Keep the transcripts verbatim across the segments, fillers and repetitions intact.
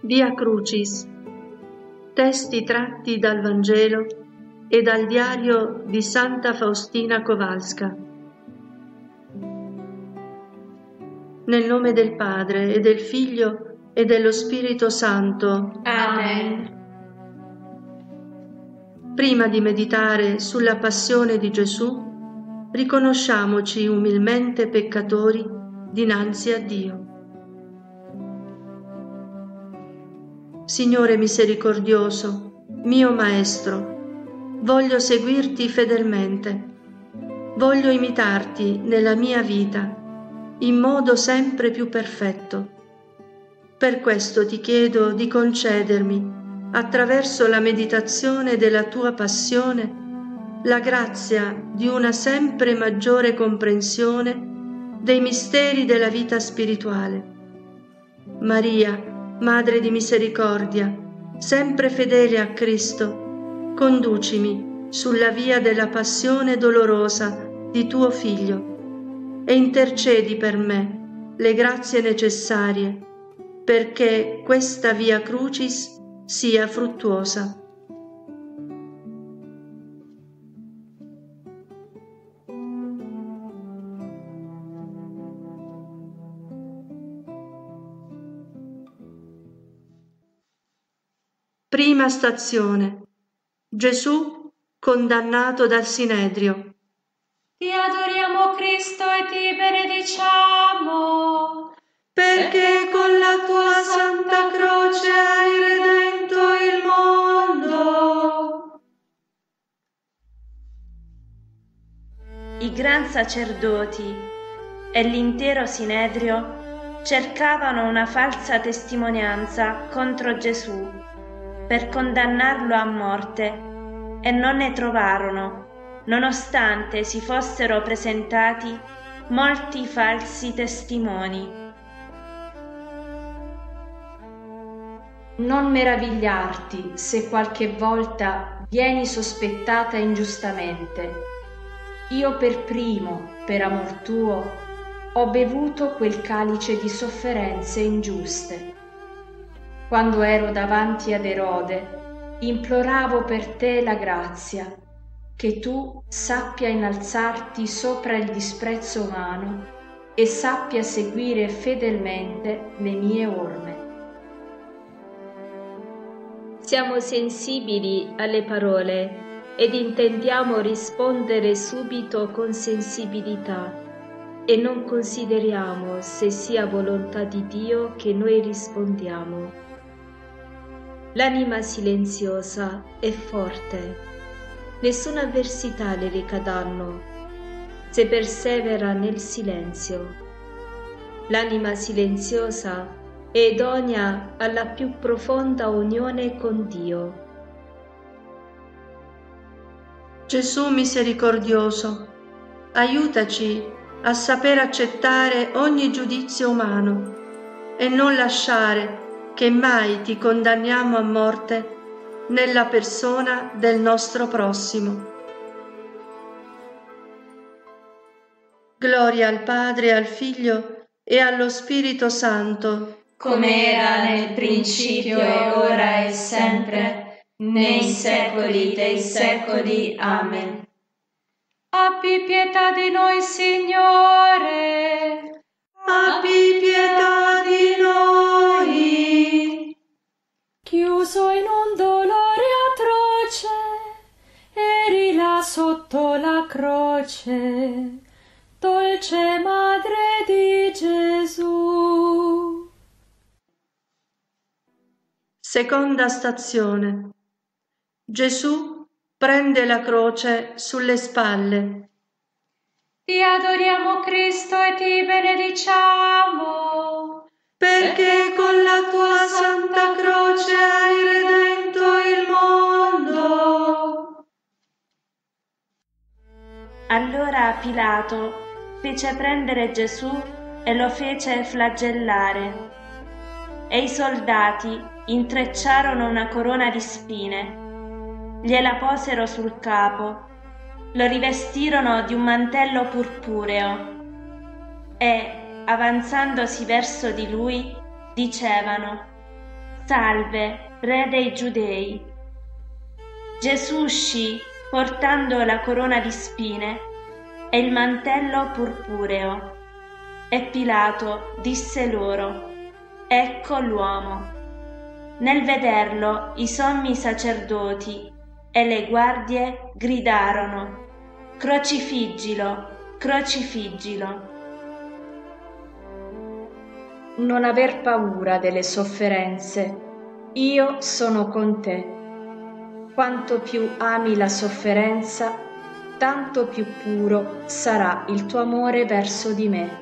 Via Crucis. Testi tratti dal Vangelo e dal diario di Santa Faustina Kowalska. Nel nome del Padre e del Figlio e dello Spirito Santo. Amen. Prima di meditare sulla passione di Gesù, riconosciamoci umilmente peccatori dinanzi a Dio. Signore misericordioso, mio Maestro, voglio seguirti fedelmente, voglio imitarti nella mia vita in modo sempre più perfetto. Per questo ti chiedo di concedermi, attraverso la meditazione della tua passione, la grazia di una sempre maggiore comprensione dei misteri della vita spirituale. Maria, Madre di misericordia, sempre fedele a Cristo, conducimi sulla via della passione dolorosa di tuo Figlio e intercedi per me le grazie necessarie perché questa via Crucis sia fruttuosa. Prima stazione. Gesù condannato dal Sinedrio. Ti adoriamo Cristo e ti benediciamo, perché con la tua santa croce hai redento il mondo. I gran sacerdoti e l'intero Sinedrio cercavano una falsa testimonianza contro Gesù per condannarlo a morte e non ne trovarono, nonostante si fossero presentati molti falsi testimoni. Non meravigliarti se qualche volta vieni sospettata ingiustamente. Io per primo, per amor tuo, ho bevuto quel calice di sofferenze ingiuste. Quando ero davanti ad Erode, imploravo per te la grazia, che tu sappia innalzarti sopra il disprezzo umano e sappia seguire fedelmente le mie orme. Siamo sensibili alle parole ed intendiamo rispondere subito con sensibilità e non consideriamo se sia volontà di Dio che noi rispondiamo. L'anima silenziosa è forte, nessuna avversità le reca danno, se persevera nel silenzio. L'anima silenziosa è idonea alla più profonda unione con Dio. Gesù misericordioso, aiutaci a saper accettare ogni giudizio umano e non lasciare che mai ti condanniamo a morte nella persona del nostro prossimo. Gloria al Padre, al Figlio e allo Spirito Santo, come era nel principio e ora e sempre, nei secoli dei secoli. Amen. Abbi pietà di noi, Signore. Abbi pietà di noi. Chiuso in un dolore atroce, eri là sotto la croce, dolce Madre di Gesù. Seconda stazione. Gesù prende la croce sulle spalle. Ti adoriamo Cristo e ti benediciamo, perché con la tua santa croce hai redento il mondo. Allora Pilato fece prendere Gesù e lo fece flagellare, e i soldati intrecciarono una corona di spine, gliela posero sul capo, lo rivestirono di un mantello purpureo e, avanzandosi verso di lui, dicevano: Salve, Re dei Giudei. Gesù uscì portando la corona di spine e il mantello purpureo. E Pilato disse loro: Ecco l'uomo. Nel vederlo i sommi sacerdoti e le guardie gridarono: Crocifiggilo, crocifiggilo. Non aver paura delle sofferenze, io sono con te. Quanto più ami la sofferenza, tanto più puro sarà il tuo amore verso di me.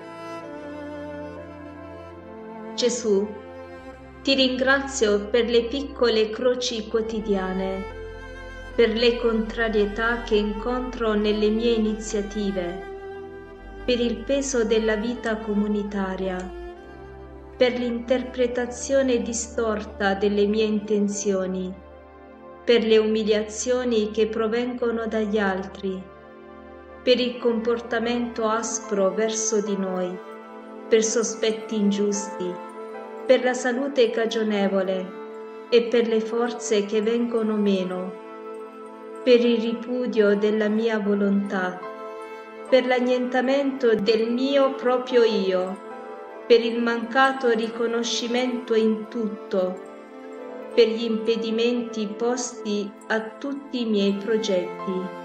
Gesù, ti ringrazio per le piccole croci quotidiane, per le contrarietà che incontro nelle mie iniziative, per il peso della vita comunitaria, per l'interpretazione distorta delle mie intenzioni, per le umiliazioni che provengono dagli altri, per il comportamento aspro verso di noi, per sospetti ingiusti, per la salute cagionevole e per le forze che vengono meno, per il ripudio della mia volontà, per l'annientamento del mio proprio io, per il mancato riconoscimento in tutto, per gli impedimenti posti a tutti i miei progetti.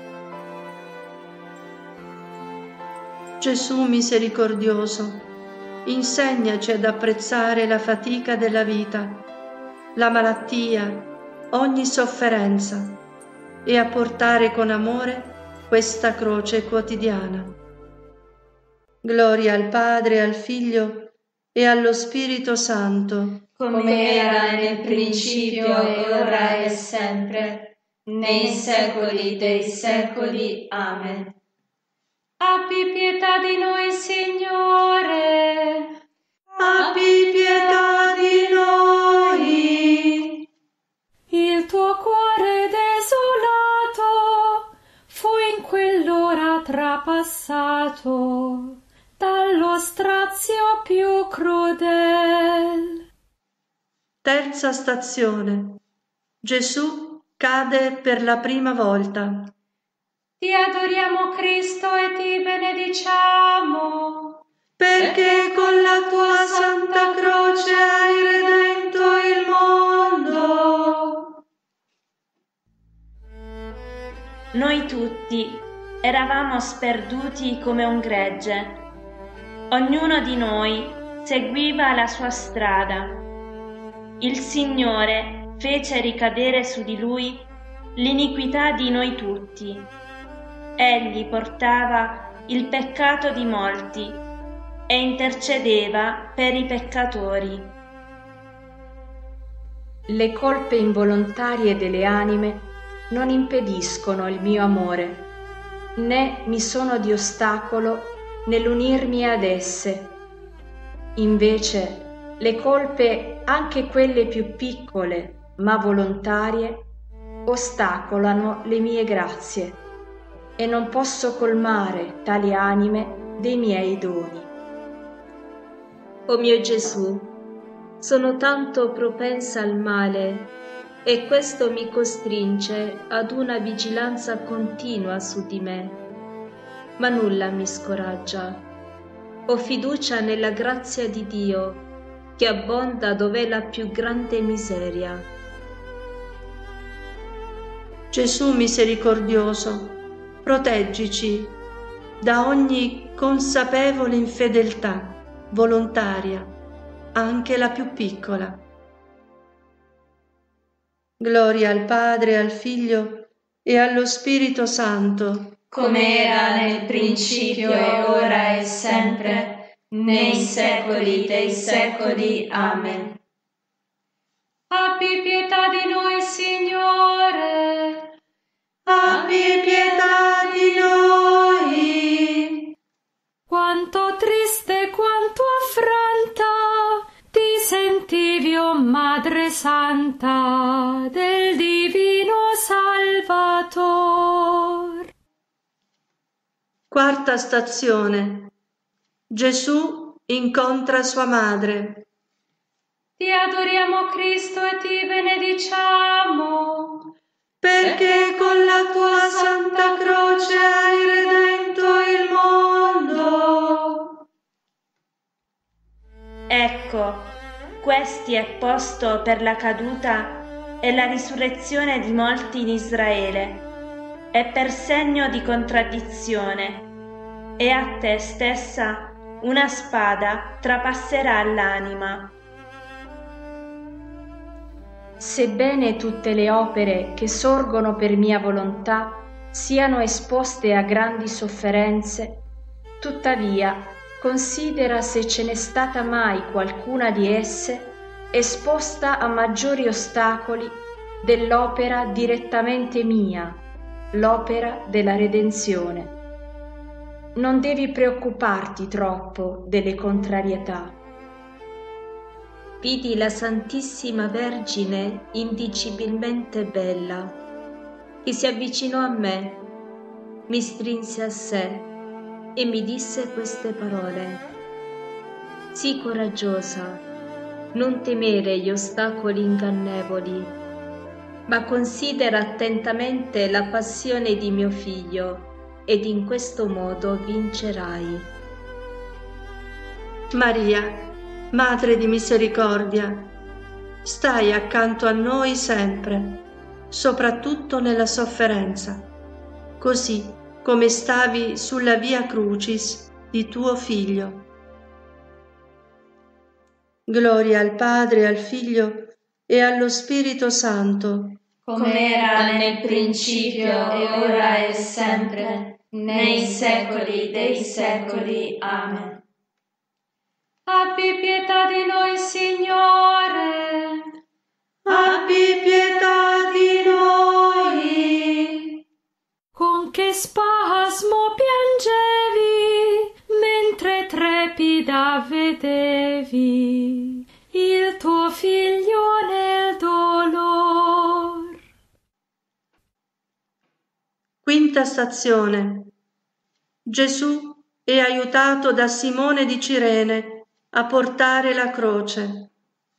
Gesù misericordioso, insegnaci ad apprezzare la fatica della vita, la malattia, ogni sofferenza e a portare con amore questa croce quotidiana. Gloria al Padre, al Figlio e allo Spirito Santo, come era nel principio e ora e sempre, nei secoli dei secoli. Amen. Abbi pietà di noi, Signore. Abbi pietà di noi. Il tuo cuore desolato fu in quell'ora trapassato dallo strazio più crudel. Terza stazione. Gesù cade per la prima volta. Ti adoriamo, Cristo, e ti benediciamo, perché con la tua santa croce hai redento il mondo. Noi tutti eravamo sperduti come un gregge. Ognuno di noi seguiva la sua strada. Il Signore fece ricadere su di lui l'iniquità di noi tutti. Egli portava il peccato di molti e intercedeva per i peccatori. Le colpe involontarie delle anime non impediscono il mio amore, né mi sono di ostacolo nell'unirmi ad esse. Invece, le colpe, anche quelle più piccole ma volontarie, ostacolano le mie grazie e non posso colmare tali anime dei miei doni. O mio Gesù, sono tanto propensa al male e questo mi costringe ad una vigilanza continua su di me, ma nulla mi scoraggia. Ho fiducia nella grazia di Dio che abbonda dov'è la più grande miseria. Gesù misericordioso, proteggici da ogni consapevole infedeltà volontaria, anche la più piccola. Gloria al Padre, al Figlio e allo Spirito Santo, come era nel principio e ora e sempre, nei secoli dei secoli. Amen. Abbi pietà di noi, Signore. Abbi pietà di noi. Quanto triste, quanto affranta ti sentivi, o Madre Santa del Divino Salvator. Quarta stazione. Gesù incontra sua madre. Ti adoriamo Cristo e ti benediciamo, perché con la tua santa croce hai redento il mondo. Ecco, questi è posto per la caduta e la risurrezione di molti in Israele, e per segno di contraddizione, e a te stessa una spada trapasserà l'anima. Sebbene tutte le opere che sorgono per mia volontà siano esposte a grandi sofferenze, tuttavia considera se ce n'è stata mai qualcuna di esse esposta a maggiori ostacoli dell'opera direttamente mia, l'opera della redenzione. Non devi preoccuparti troppo delle contrarietà. Vidi la Santissima Vergine indicibilmente bella, che si avvicinò a me, mi strinse a sé e mi disse queste parole: sii coraggiosa, non temere gli ostacoli ingannevoli, ma considera attentamente la passione di mio figlio ed in questo modo vincerai. Maria, Madre di misericordia, stai accanto a noi sempre, soprattutto nella sofferenza, così come stavi sulla via Crucis di tuo Figlio. Gloria al Padre, al Figlio e allo Spirito Santo, come era nel principio e ora e sempre, nei secoli dei secoli. Amen. Abbi pietà di noi, Signore. abbi pietà di noi. Con che spasmo piangevi, mentre trepida vedevi il tuo figlio nel dolor. Quinta stazione. Gesù è aiutato da Simone di Cirene a portare la croce.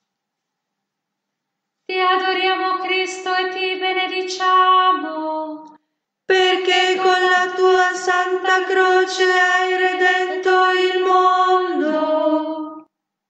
Ti adoriamo Cristo e ti benediciamo, perché con la tua santa croce hai redento il mondo.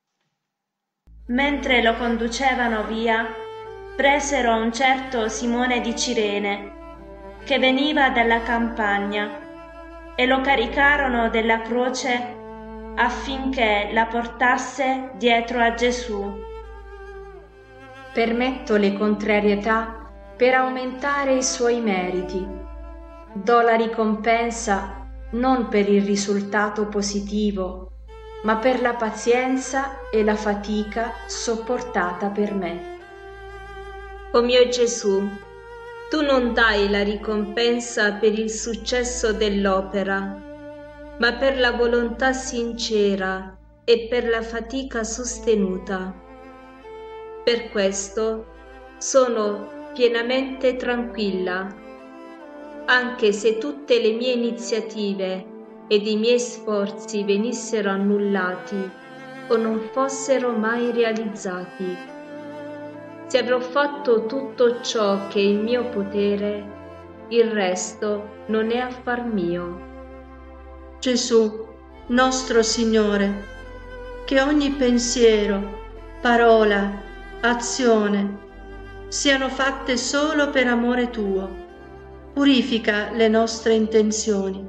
Mentre lo conducevano via, presero un certo Simone di Cirene, che veniva dalla campagna, e lo caricarono della croce affinché la portasse dietro a Gesù. Permetto le contrarietà per aumentare i suoi meriti. Do la ricompensa non per il risultato positivo, ma per la pazienza e la fatica sopportata per me. O mio Gesù, tu non dai la ricompensa per il successo dell'opera, ma per la volontà sincera e per la fatica sostenuta. Per questo sono pienamente tranquilla, anche se tutte le mie iniziative ed i miei sforzi venissero annullati o non fossero mai realizzati. Se avrò fatto tutto ciò che è in mio potere, il resto non è affar mio. Gesù, nostro Signore, che ogni pensiero, parola, azione siano fatte solo per amore tuo. Purifica le nostre intenzioni.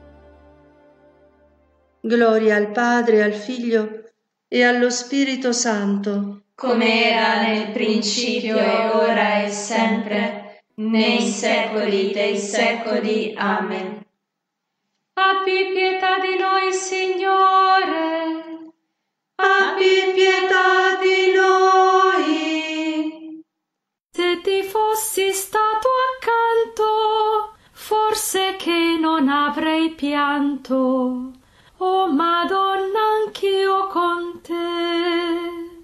Gloria al Padre, al Figlio e allo Spirito Santo, come era nel principio e ora e sempre, nei secoli dei secoli. Amen. Abbi pietà di noi, Signore. Abbi pietà di noi. Se ti fossi stato accanto, forse che non avrei pianto. Oh Madonna, anch'io con te.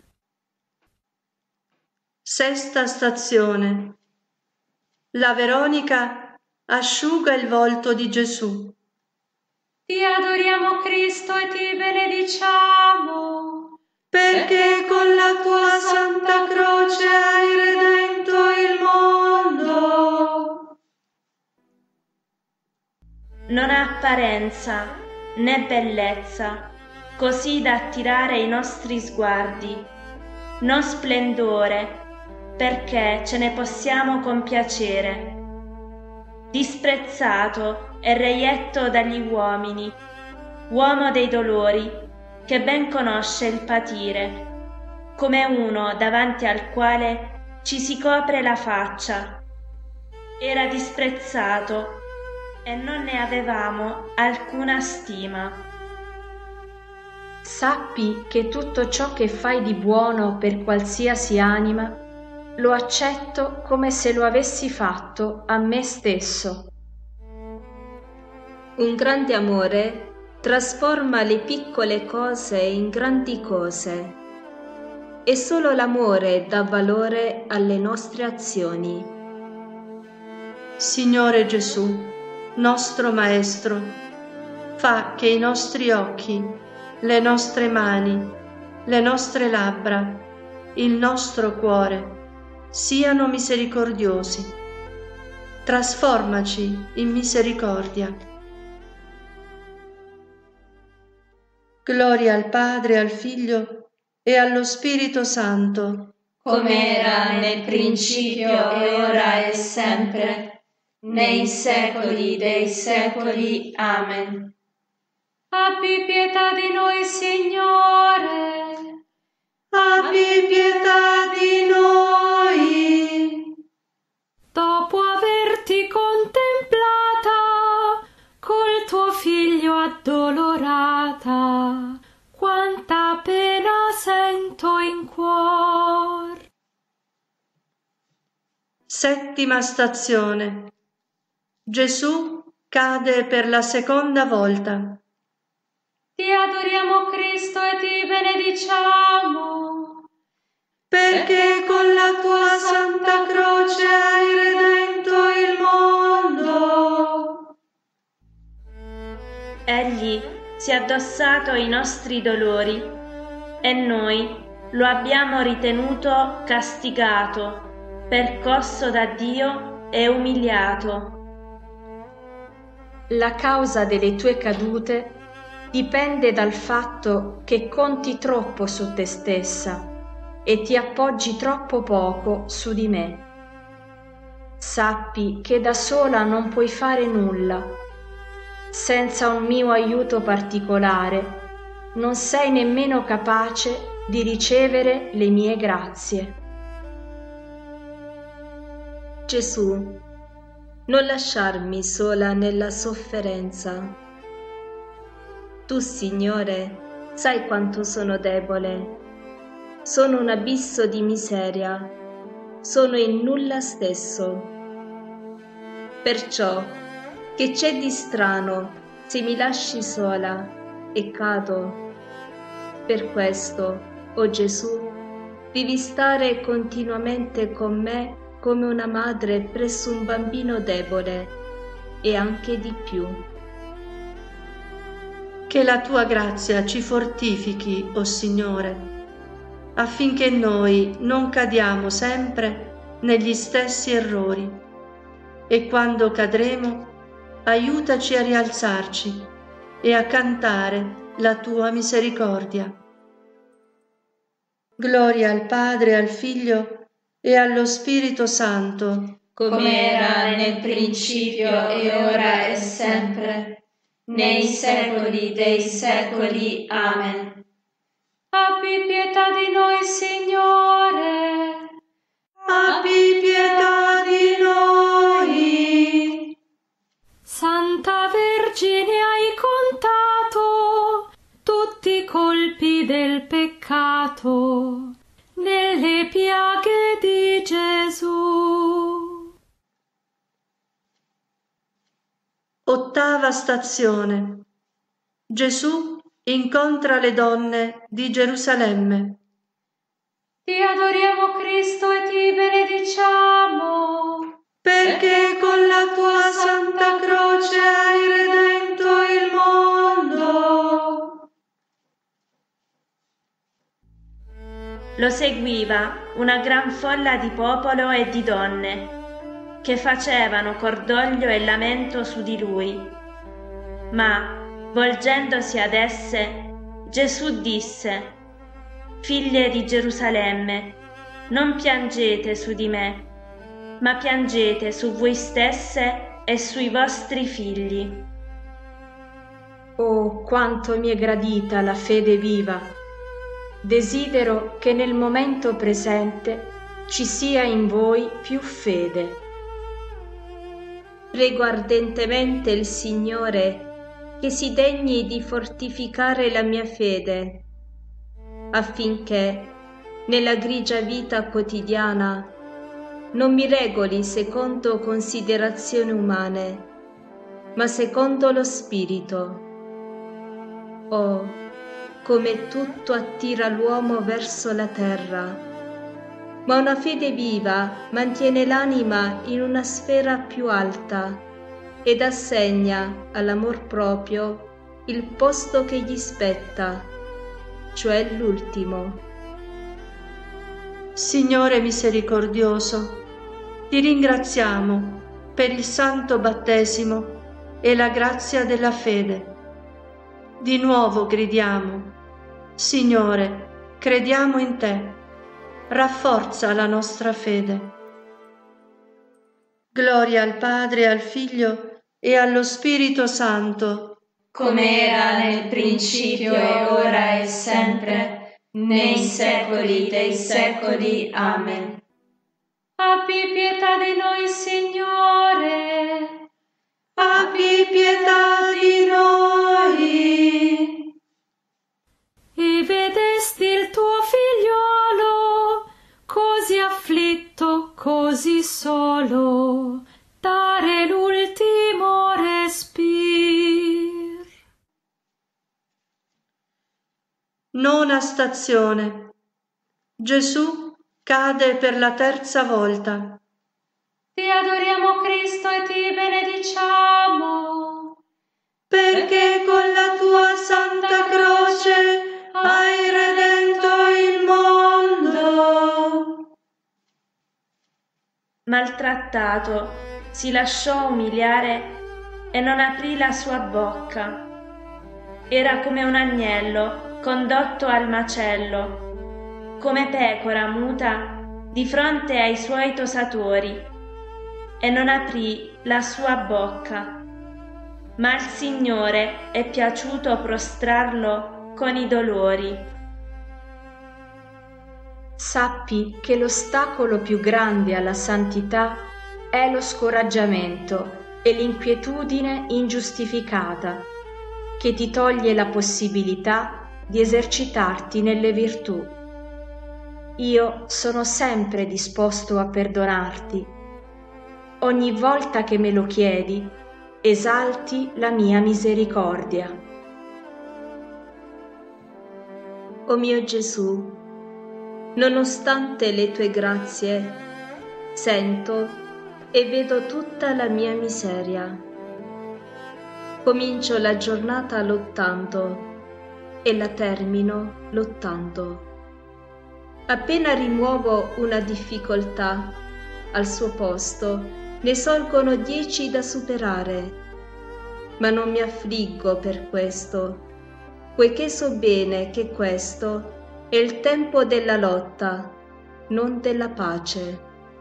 Sesta stazione. La Veronica asciuga il volto di Gesù. Ti adoriamo Cristo e ti benediciamo, perché con la tua non ha apparenza né bellezza, così da attirare i nostri sguardi, non splendore, perché ce ne possiamo compiacere. Disprezzato e reietto dagli uomini, uomo dei dolori, che ben conosce il patire, come uno davanti al quale ci si copre la faccia. Era disprezzato e non ne avevamo alcuna stima. Sappi che tutto ciò che fai di buono per qualsiasi anima lo accetto come se lo avessi fatto a me stesso. Un grande amore trasforma le piccole cose in grandi cose e solo l'amore dà valore alle nostre azioni. Signore Gesù, nostro Maestro, fa che i nostri occhi, le nostre mani, le nostre labbra, il nostro cuore siano misericordiosi. Trasformaci in misericordia. Gloria al Padre, al Figlio e allo Spirito Santo, come era nel principio e ora e sempre, nei secoli dei secoli. Amen. Abbi pietà di noi, Signore. Abbi pietà di noi. Dopo averti contemplata, col tuo Figlio addolorata, quanta pena sento in cuor. Settima stazione. Gesù cade per la seconda volta. Ti adoriamo, Cristo, e ti benediciamo, perché con la tua santa croce hai redento il mondo. Egli si è addossato i nostri dolori e noi lo abbiamo ritenuto castigato, percosso da Dio e umiliato. La causa delle tue cadute dipende dal fatto che conti troppo su te stessa e ti appoggi troppo poco su di me. Sappi che da sola non puoi fare nulla. Senza un mio aiuto particolare non sei nemmeno capace di ricevere le mie grazie. Gesù, non lasciarmi sola nella sofferenza. Tu, Signore, sai quanto sono debole. Sono un abisso di miseria. Sono il nulla stesso. Perciò, che c'è di strano se mi lasci sola e cado? Per questo, o Gesù, devi stare continuamente con me come una madre presso un bambino debole e anche di più. Che la tua grazia ci fortifichi, o Signore, affinché noi non cadiamo sempre negli stessi errori e quando cadremo aiutaci a rialzarci e a cantare la tua misericordia. Gloria al Padre, al Figlio e allo Spirito Santo, come era nel principio e ora e sempre, nei secoli dei secoli. Amen. Abbi pietà di noi, Signore. Abbi pietà di noi. Santa Vergine, hai contato tutti i colpi del peccato nelle piaghe di Gesù. Ottava stazione. Gesù incontra le donne di Gerusalemme. Ti adoriamo, Cristo, e ti benediciamo, perché con la tua santa croce hai redento il mondo. Lo seguiva una gran folla di popolo e di donne, che facevano cordoglio e lamento su di lui, Ma, volgendosi ad esse, Gesù disse: Figlie di Gerusalemme, non piangete su di me, ma piangete su voi stesse e sui vostri figli. Oh, quanto mi è gradita la fede viva! Desidero che nel momento presente ci sia in voi più fede. Prego ardentemente il Signore che si degni di fortificare la mia fede, affinché nella grigia vita quotidiana non mi regoli secondo considerazioni umane, ma secondo lo Spirito. Oh, come tutto attira l'uomo verso la terra, ma una fede viva mantiene l'anima in una sfera più alta ed assegna all'amor proprio il posto che gli spetta, cioè l'ultimo. Signore misericordioso, ti ringraziamo per il santo battesimo e la grazia della fede. Di nuovo gridiamo: Signore, crediamo in te, rafforza la nostra fede. Gloria al Padre, al Figlio e allo Spirito Santo, come era nel principio e ora e sempre, nei secoli dei secoli. Amen. Abbi pietà di noi, Signore. abbi pietà di noi. E vedesti il tuo figliolo, così afflitto, così solo, dare l'ultimo respir. Nona stazione. Gesù cade per la terza volta. Ti adoriamo, Cristo, e ti benediciamo, Perché con la tua santa croce hai redento il mondo. Maltrattato, si lasciò umiliare e non aprì la sua bocca. Era come un agnello condotto al macello, come pecora muta di fronte ai suoi tosatori, e non aprì la sua bocca. Ma al Signore è piaciuto prostrarlo con i dolori. Sappi che l'ostacolo più grande alla santità è lo scoraggiamento e l'inquietudine ingiustificata, che ti toglie la possibilità di esercitarti nelle virtù. Io sono sempre disposto a perdonarti. Ogni volta che me lo chiedi, esalti la mia misericordia. O mio Gesù, nonostante le tue grazie, sento e vedo tutta la mia miseria. Comincio la giornata lottando e la termino lottando. Appena rimuovo una difficoltà, al suo posto ne sorgono dieci da superare, ma non mi affliggo per questo, poiché so bene che questo è il tempo della lotta, non della pace.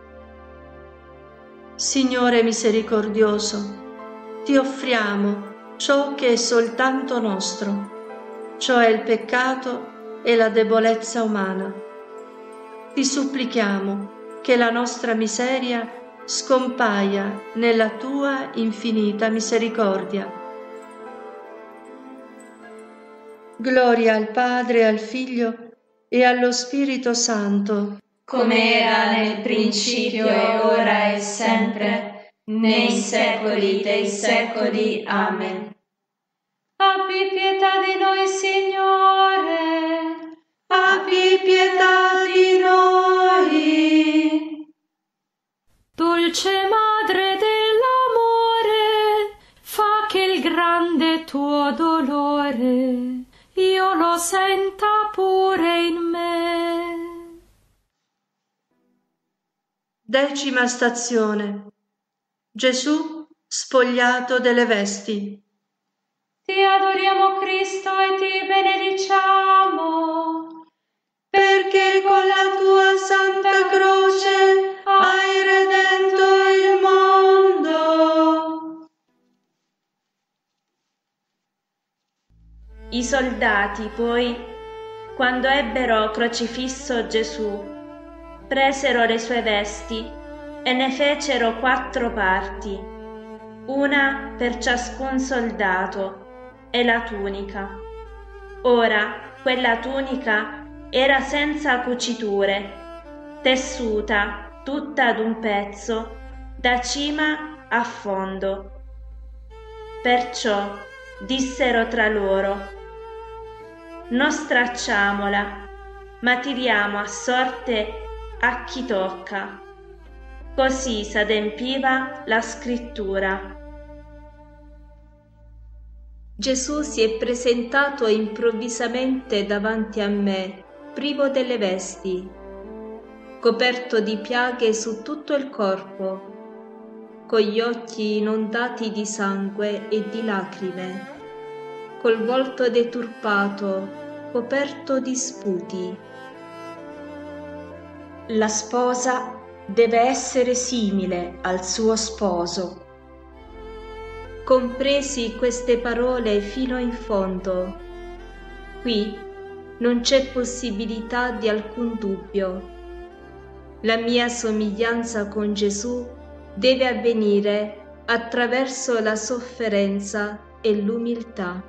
Signore misericordioso, ti offriamo ciò che è soltanto nostro, cioè il peccato e la debolezza umana. Ti supplichiamo che la nostra miseria scompaia nella tua infinita misericordia. Gloria al Padre, al Figlio e allo Spirito Santo, come era nel principio e ora e sempre, nei secoli dei secoli. Amen. Abbi pietà di noi, Signore. Abbi pietà di noi. Dolce Madre dell'amore, fa che il grande tuo dolore io lo senta pure in me. Decima stazione. Gesù spogliato delle vesti. Ti adoriamo Cristo e ti benediciamo, perché con la tua santa croce hai redento il mondo. I soldati poi, quando ebbero crocifisso Gesù, presero le sue vesti e ne fecero quattro parti, una per ciascun soldato, e la tunica. Ora quella tunica era senza cuciture, tessuta tutta d'un pezzo, da cima a fondo. Perciò dissero tra loro: non stracciamola, ma tiriamo a sorte a chi tocca. Così s'adempiva la scrittura. Gesù si è presentato improvvisamente davanti a me, privo delle vesti, coperto di piaghe su tutto il corpo, con gli occhi inondati di sangue e di lacrime, col volto deturpato, coperto di sputi. La sposa deve essere simile al suo sposo. Compresi queste parole fino in fondo. Qui non c'è possibilità di alcun dubbio. La mia somiglianza con Gesù deve avvenire attraverso la sofferenza e l'umiltà.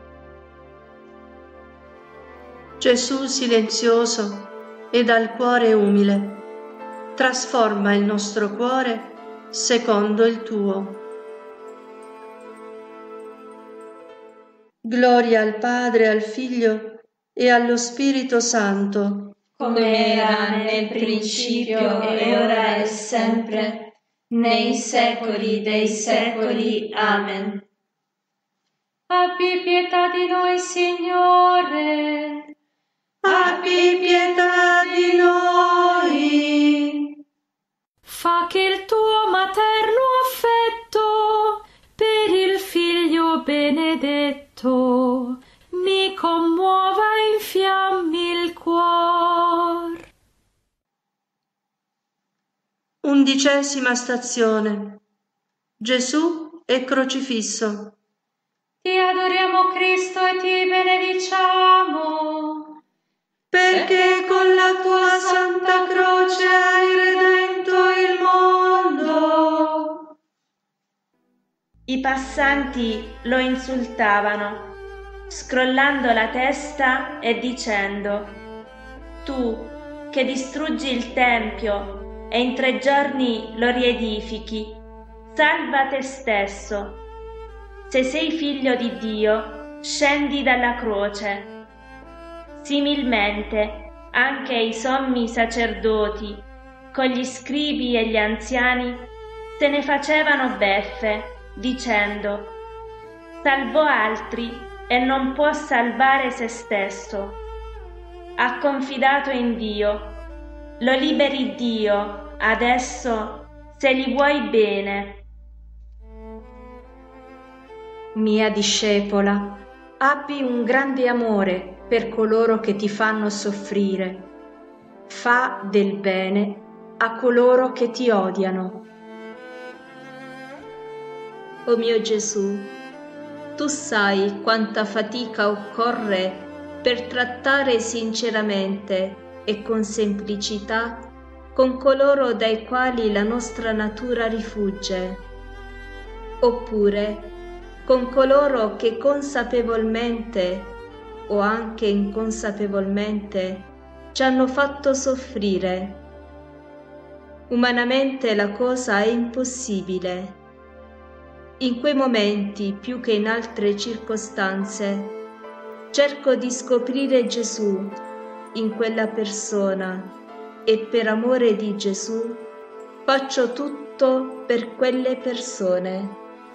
Gesù silenzioso e dal cuore umile, trasforma il nostro cuore secondo il tuo. Gloria al Padre, al Figlio e allo Spirito Santo, come era nel principio e ora e sempre, nei secoli dei secoli. Amen. Abbi pietà di noi, Signore. Abbi pietà di noi. Fa che il tuo materno affetto per il Figlio benedetto mi commuova e infiammi il cuor. Undicesima stazione. Gesù è crocifisso. Ti adoriamo Cristo e ti benediciamo, perché con la tua santa croce hai redento il mondo. I passanti lo insultavano, scrollando la testa e dicendo: tu che distruggi il Tempio e in tre giorni lo riedifichi, salva te stesso. Se sei figlio di Dio, scendi dalla croce. Similmente, anche i sommi sacerdoti, con gli scribi e gli anziani, se ne facevano beffe, dicendo: salvò altri e non può salvare se stesso. Ha confidato in Dio, lo liberi Dio, adesso, se gli vuoi bene. Mia discepola, abbi un grande amore per coloro che ti fanno soffrire. Fa del bene a coloro che ti odiano. O mio Gesù, tu sai quanta fatica occorre per trattare sinceramente e con semplicità con coloro dai quali la nostra natura rifugge, oppure con coloro che consapevolmente o anche inconsapevolmente ci hanno fatto soffrire. Umanamente la cosa è impossibile. In quei momenti, più che in altre circostanze, cerco di scoprire Gesù in quella persona e per amore di Gesù faccio tutto per quelle persone.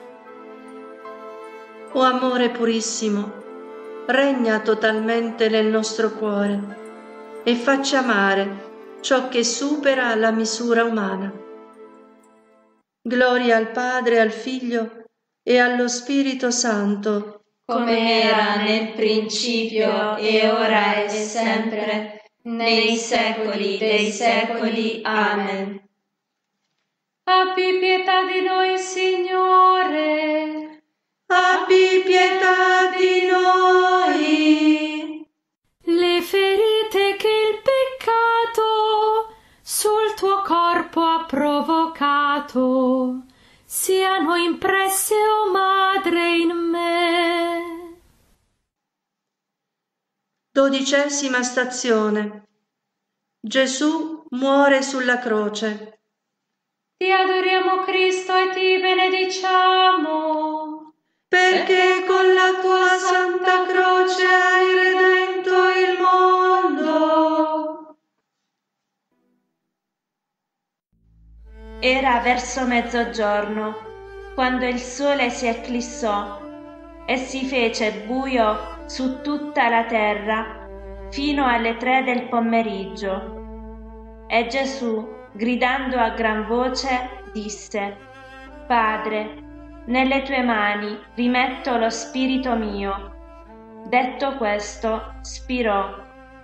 O amore purissimo, regna totalmente nel nostro cuore e faccia amare ciò che supera la misura umana. Gloria al Padre, al Figlio e allo Spirito Santo, come era nel principio e ora e sempre, nei secoli dei secoli. Amen. Abbi pietà di noi, Signore. Abbi pietà di noi. Le ferite che il peccato sul tuo corpo ha provocato siano impresse, o Madre, in me. Dodicesima stazione. Gesù muore sulla croce. Ti adoriamo, Cristo, e ti benediciamo, perché con la tua santa croce hai redento il mondo. Era verso mezzogiorno, quando il sole si eclissò e si fece buio su tutta la terra fino alle tre del pomeriggio. E Gesù, gridando a gran voce, disse: Padre, nelle tue mani rimetto lo spirito mio. Detto questo, spirò.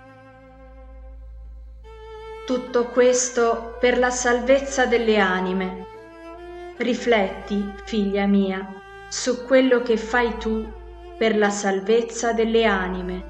Tutto questo per la salvezza delle anime. Rifletti, figlia mia, su quello che fai tu per la salvezza delle anime.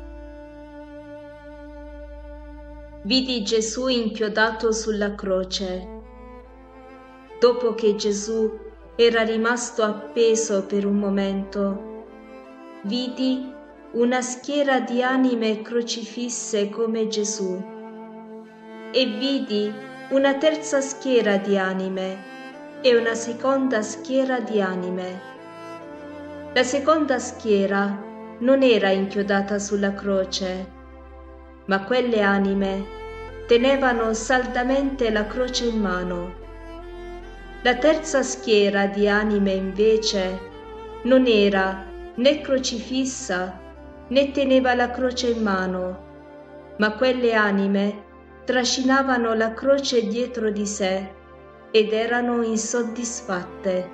Vidi Gesù inchiodato sulla croce. Dopo che Gesù era rimasto appeso per un momento, vidi una schiera di anime crocifisse come Gesù e vidi una terza schiera di anime e una seconda schiera di anime. La seconda schiera non era inchiodata sulla croce, ma quelle anime tenevano saldamente la croce in mano. La terza schiera di anime invece non era né crocifissa né teneva la croce in mano, ma quelle anime trascinavano la croce dietro di sé ed erano insoddisfatte.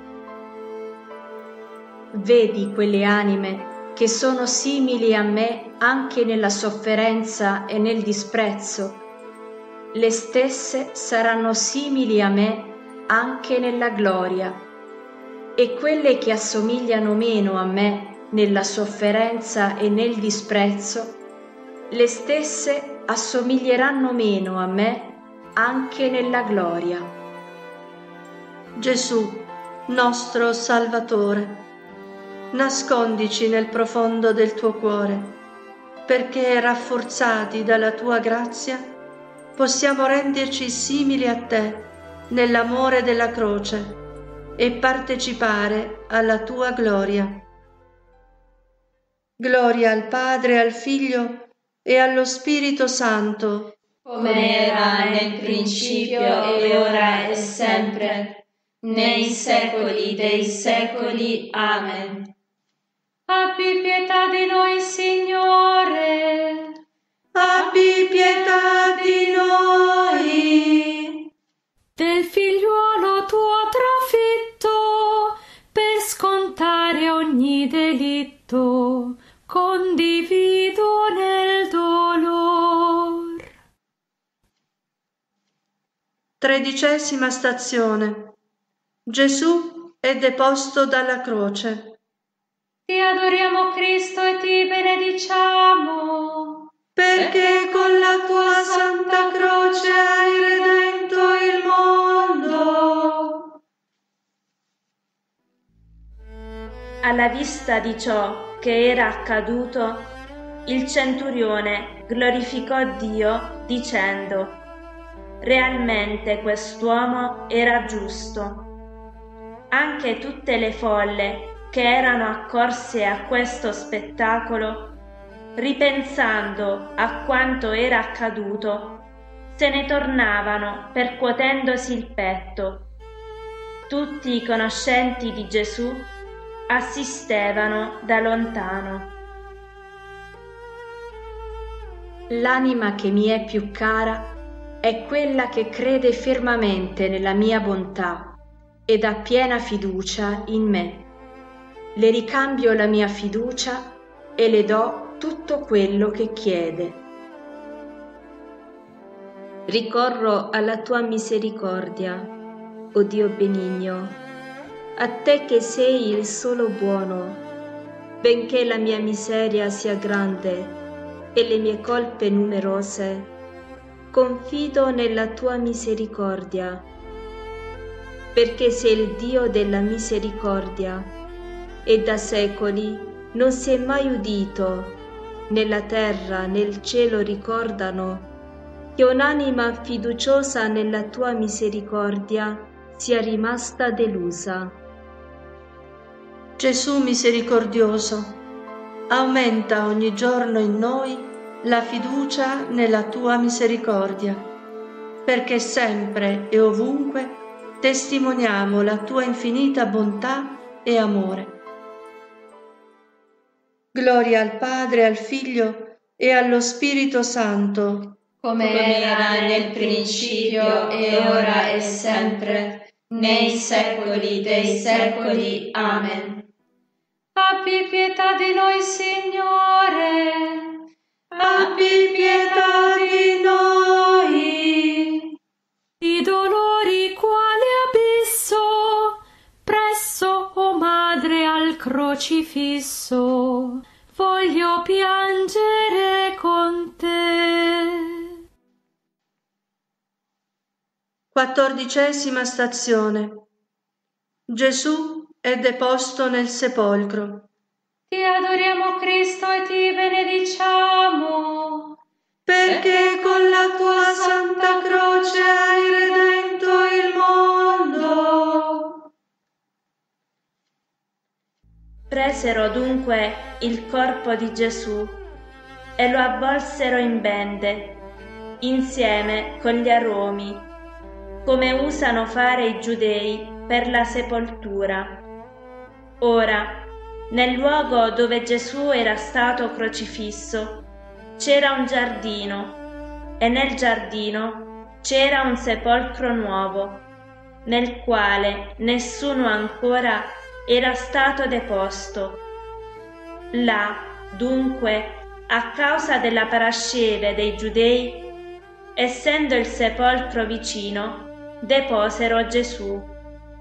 Vedi quelle anime che sono simili a me anche nella sofferenza e nel disprezzo. Le stesse saranno simili a me anche nella gloria, e quelle che assomigliano meno a me nella sofferenza e nel disprezzo, le stesse assomiglieranno meno a me anche nella gloria. Gesù, nostro Salvatore, nascondici nel profondo del tuo cuore, perché rafforzati dalla tua grazia possiamo renderci simili a te nell'amore della croce e partecipare alla tua gloria. Gloria al Padre, al Figlio e allo Spirito Santo, come era nel principio e ora e sempre, nei secoli dei secoli. Amen. Abbi pietà di noi, Signore. Abbi pietà di noi. Del figliuolo tuo trafitto, per scontare ogni delitto, condivido nel dolor. Tredicesima stazione. Gesù è deposto dalla croce. Ti adoriamo, Cristo, e ti benediciamo, perché con la tua santa croce hai redento il mondo. Alla vista di ciò che era accaduto, il centurione glorificò Dio dicendo: realmente quest'uomo era giusto. Anche tutte le folle che erano accorse a questo spettacolo, ripensando a quanto era accaduto, se ne tornavano percuotendosi il petto. Tutti i conoscenti di Gesù assistevano da lontano. L'anima che mi è più cara è quella che crede fermamente nella mia bontà ed ha piena fiducia in me. le ricambio la mia fiducia e le do tutto quello che chiede. Ricorro alla tua misericordia, o Dio benigno, a te che sei il solo buono, benché la mia miseria sia grande e le mie colpe numerose, confido nella tua misericordia, perché sei il Dio della misericordia e da secoli non si è mai udito, né la terra né il cielo ricordano, che un'anima fiduciosa nella tua misericordia sia rimasta delusa. Gesù misericordioso, aumenta ogni giorno in noi la fiducia nella tua misericordia, perché sempre e ovunque testimoniamo la tua infinita bontà e amore. Gloria al Padre, al Figlio e allo Spirito Santo, come era nel principio e ora e sempre, nei secoli dei secoli. Amen. Abbi pietà di noi, Signore. Abbi pietà di noi. I dolori quale abisso, presso, o Madre, al crocifisso, voglio piangere con te. Quattordicesima stazione. Gesù è deposto nel sepolcro. Ti adoriamo, Cristo, e ti benediciamo, perché con la tua santa croce hai redento il mondo. Presero dunque il corpo di Gesù e lo avvolsero in bende, insieme con gli aromi, come usano fare i giudei per la sepoltura. Ora, nel luogo dove Gesù era stato crocifisso, c'era un giardino, e nel giardino c'era un sepolcro nuovo, nel quale nessuno ancora era stato deposto. Là, dunque, a causa della parasceve dei giudei, essendo il sepolcro vicino, deposero Gesù.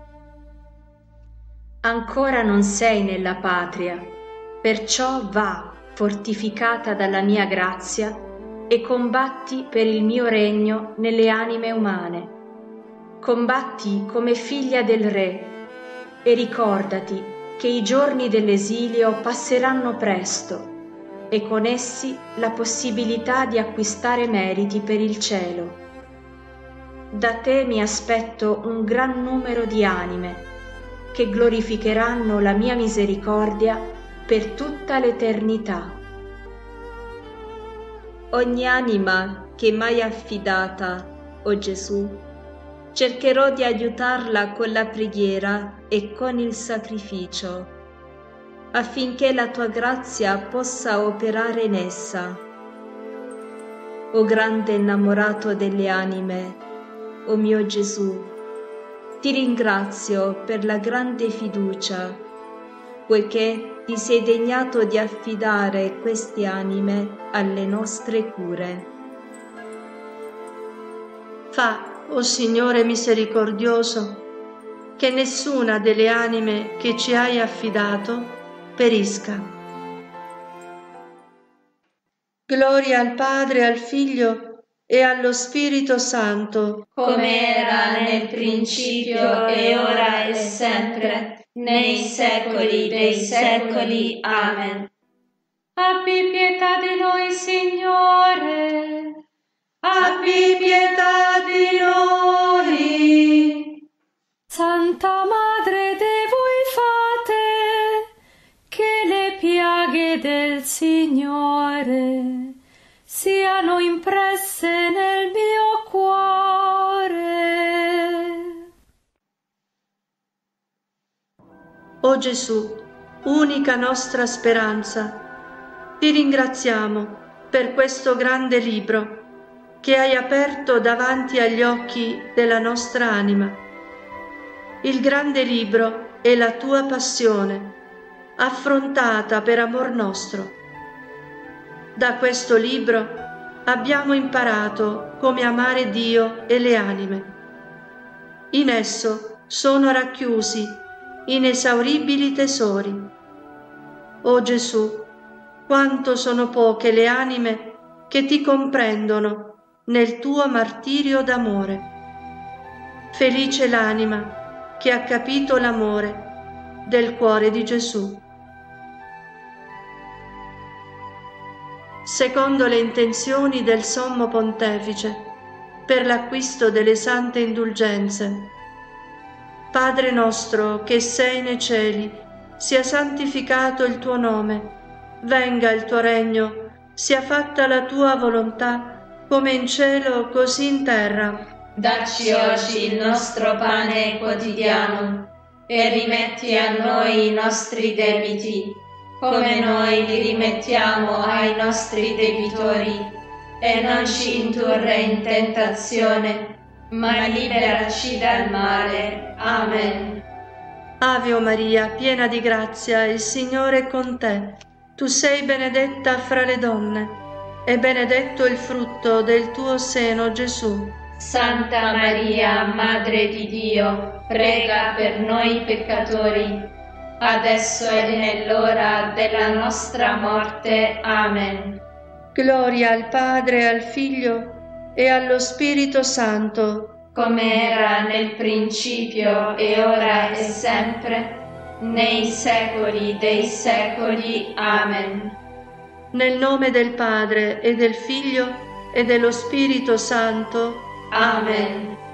Ancora non sei nella patria, perciò va, fortificata dalla mia grazia, e combatti per il mio regno nelle anime umane. Combatti come figlia del Re, e ricordati che i giorni dell'esilio passeranno presto, e con essi la possibilità di acquistare meriti per il cielo. Da te mi aspetto un gran numero di anime, che glorificheranno la mia misericordia per tutta l'eternità. Ogni anima che mai affidata, o Gesù, cercherò di aiutarla con la preghiera e con il sacrificio, affinché la tua grazia possa operare in essa. O grande innamorato delle anime, o mio Gesù, ti ringrazio per la grande fiducia, poiché ti sei degnato di affidare queste anime alle nostre cure. Fa, o Signore misericordioso, che nessuna delle anime che ci hai affidato perisca. Gloria al Padre, al Figlio e allo Spirito Santo, come era nel principio e ora e sempre, nei secoli dei secoli. Amen. Abbi pietà di noi, Signore. Abbi pietà di noi. Santa Madre de voi fate, che le piaghe del Signore siano impresse nel mio cuore. O Gesù, unica nostra speranza, ti ringraziamo per questo grande libro che hai aperto davanti agli occhi della nostra anima. Il grande libro è la tua passione, affrontata per amor nostro. Da questo libro abbiamo imparato come amare Dio e le anime. In esso sono racchiusi inesauribili tesori. O Gesù, quanto sono poche le anime che ti comprendono nel tuo martirio d'amore. Felice l'anima che ha capito l'amore del cuore di Gesù. Secondo le intenzioni del Sommo Pontefice, per l'acquisto delle sante indulgenze. Padre nostro che sei nei cieli, sia santificato il tuo nome, venga il tuo regno, sia fatta la tua volontà, come in cielo così in terra. Dacci oggi il nostro pane quotidiano e rimetti a noi i nostri debiti, come noi li rimettiamo ai nostri debitori, e non ci indurre in tentazione, ma liberaci dal male. Amen. Ave o Maria, piena di grazia, il Signore è con te. Tu sei benedetta fra le donne, e benedetto il frutto del tuo seno, Gesù. Santa Maria, Madre di Dio, prega per noi peccatori, adesso e nell'ora della nostra morte. Amen. Gloria al Padre, al Figlio e allo Spirito Santo, come era nel principio e ora e sempre, nei secoli dei secoli. Amen. Nel nome del Padre e del Figlio e dello Spirito Santo. Amen.